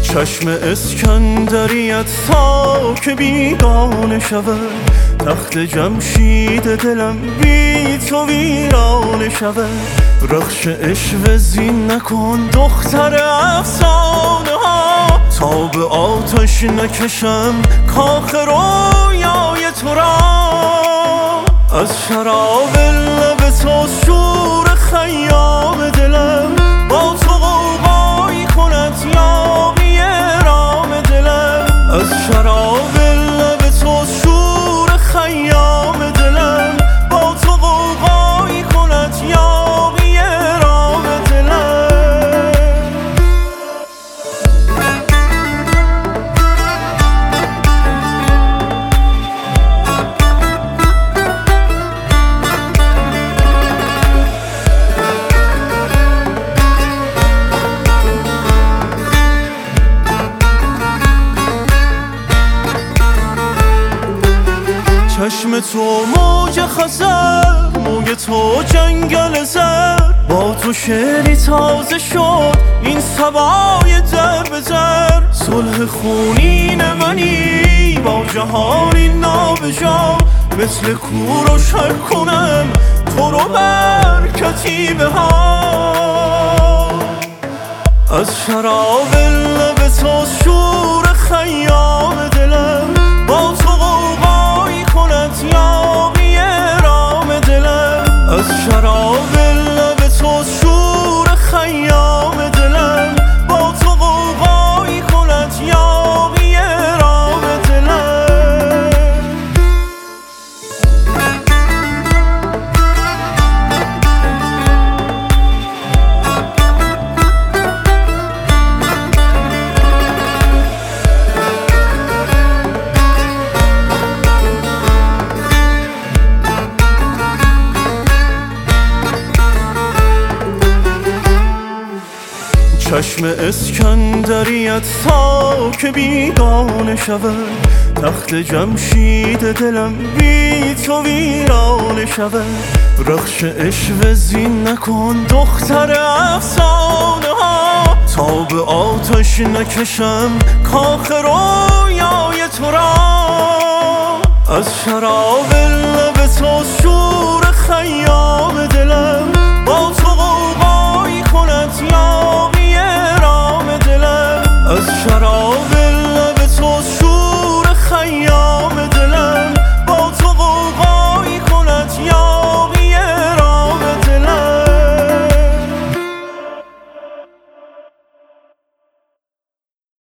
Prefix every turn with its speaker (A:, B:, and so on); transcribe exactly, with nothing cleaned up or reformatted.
A: چشم اسکندریت تا که بیگانه شود، تخت جمشید دلم بی تو ویرانه شود. رخش عشق زین نکن دختر افسانه ها، تا به آتش نکشم کاخ رویای تو را. از شراب لب تو شور خیام دلم، با تو غوغایی کند یاغی رام دلم. از شراب لب تو شور خیام دلم، با تو غوغایی کند یاغی رام دلم. چشم تو موج خزر، موی تو جنگل زر، با تو شعری تازه شد این سبای در به در. صلح خونین منی با جهانی نابجا، مثل کور و شر کنم تو رو بر کتیبه ها. از شراب لب تو شور خیام دلم، با تو غوغایی کند یاغی رام دلم. از شراب لب تو شور خیام دلم، با تو غوغایی کند یاغی رام دلم. چشم اسکندریت تا که بیگانه شود، تخت جمشید دلم بی تو ویرانه شود. رخش عشق زین نکن دختر افسانه ها، تا به آتش نکشم کاخ رویای تو را. از شراب لب تو شور خیام دلم، با تو غوغایی کند یاغی رام دلم. از شراب